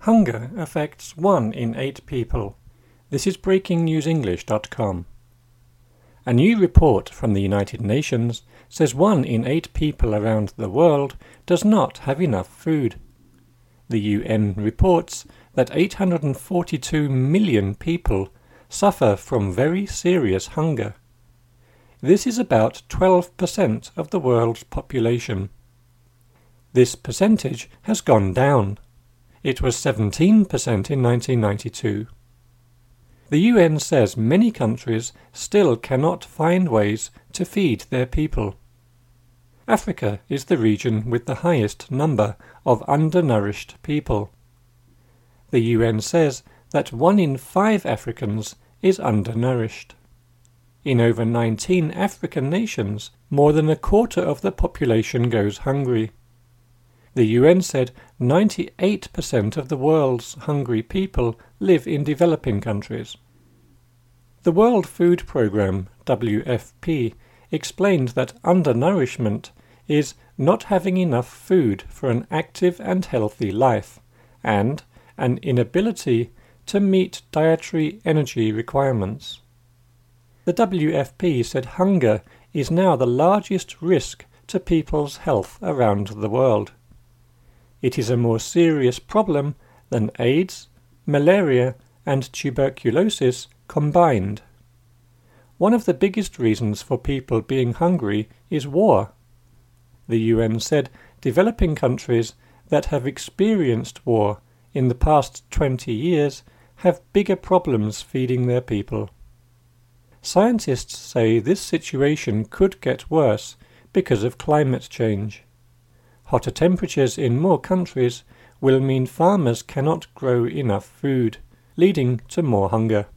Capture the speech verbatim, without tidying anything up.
Hunger affects one in eight people. This is breaking news english dot com. A new report from the United Nations says one in eight people around the world does not have enough food. The U N reports that eight hundred forty-two million people suffer from very serious hunger. This is about twelve percent of the world's population. This percentage has gone down. It was seventeen percent in nineteen ninety-two. The U N says many countries still cannot find ways to feed their people. Africa is the region with the highest number of undernourished people. The U N says that one in five Africans is undernourished. In over nineteen African nations, more than a quarter of the population goes hungry. The U N said ninety-eight percent of the world's hungry people live in developing countries. The World Food Programme, W F P, explained that undernourishment is not having enough food for an active and healthy life, and an inability to meet dietary energy requirements. The W F P said hunger is now the largest risk to people's health around the world. It is a more serious problem than AIDS, malaria, and tuberculosis combined. One of the biggest reasons for people being hungry is war. The U N said developing countries that have experienced war in the past twenty years have bigger problems feeding their people. Scientists say this situation could get worse because of climate change. Hotter temperatures in more countries will mean farmers cannot grow enough food, leading to more hunger.